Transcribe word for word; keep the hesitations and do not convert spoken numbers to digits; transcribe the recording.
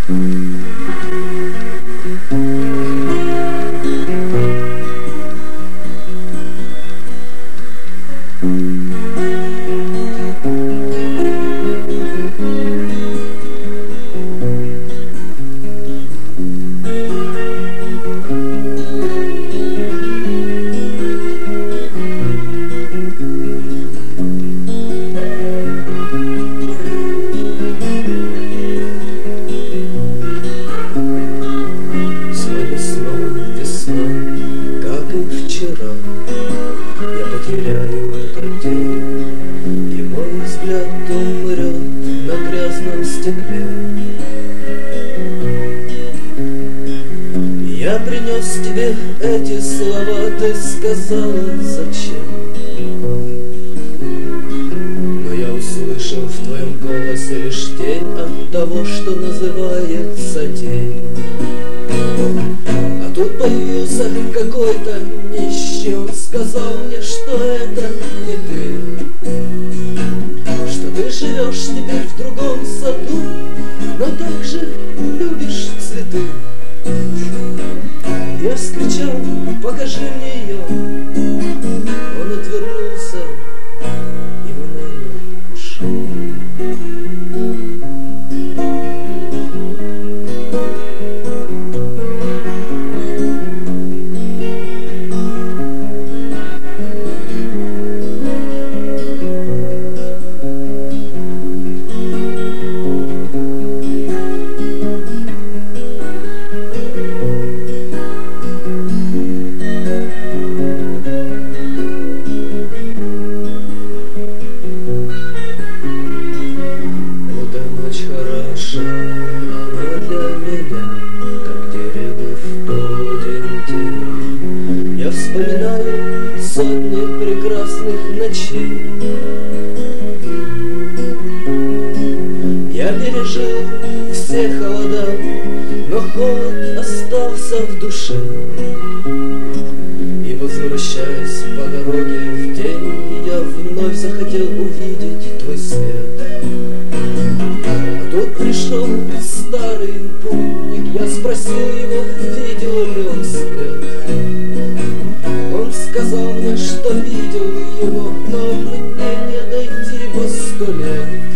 Я потеряю этот день, и мой взгляд умрет на грязном стекле. Я принес тебе эти слова, ты сказала зачем, но я услышал в твоем голосе лишь тень от того, что называется день. А тут появился какой-то нищий, он сказал мне, что это не ты, что ты живешь теперь в другом саду, но также любишь цветы. Я вскричал: покажи мне ее. Он отвернулся и в номер ушел. Она для меня, как дерево в полдень день. Я вспоминаю сотни прекрасных ночей. Я пережил все холода, но холод остался в душе. И возвращаясь по дороге в день, я вновь захотел увидеть твой свет. Тут пришел старый путник, я спросил его, видел ли он свет. Он сказал мне, что видел его, но мне не дойти во сто лет.